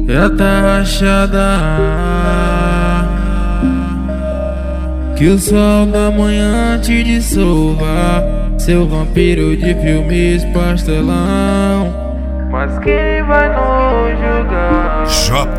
já tá rachada. Que o sol da manhã te dissolva, seu vampiro de filmes pastelão. Mas quem vai nos julgar?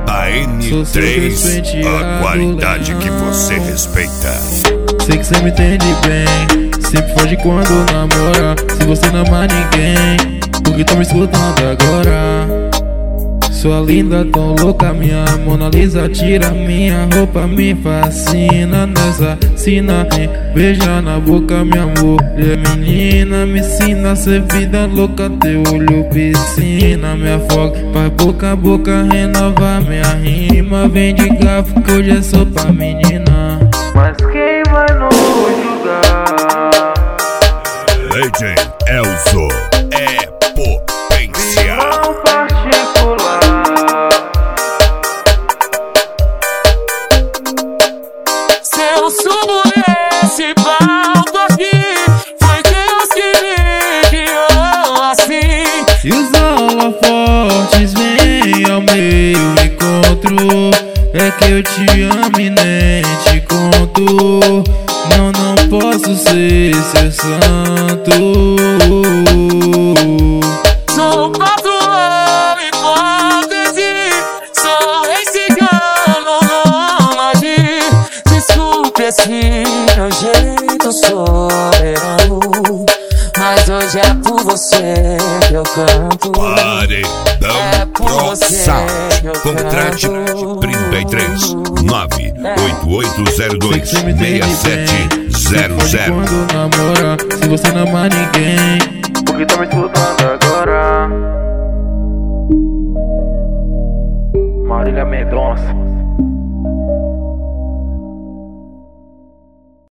JN3, a qualidade que você respeita. Sei que cê me entende bem, sempre foge quando namora. Se você não ama ninguém, por que tá me escutando agora? Sua linda, tão louca, minha Mona Lisa. Tira minha roupa, me fascina nessa cena. Me beija na boca, minha mulher menina. Me ensina a ser vida louca, teu olho piscina. Me afoga, faz boca a boca, renova minha rima. Vem de garfo que hoje é só pra menina. Mas quem vai nos julgar? Legend Elzo é potência. Eu subo nesse palco aqui, foi Deus que me criou assim. E os holofotes vêm ao meu encontro, é que eu te amo e nem te conto. Não posso ser seu santo. Sou patrão hipócrita, sou rei cigano, nômade. Desculpe esse meu jeito soberano, mas hoje é por você que eu canto. Paredão Pro Sound. Contrate 33 98802 6700. Quando namora, se você não ama ninguém, por que tá me escutando agora? Marília Mendonça.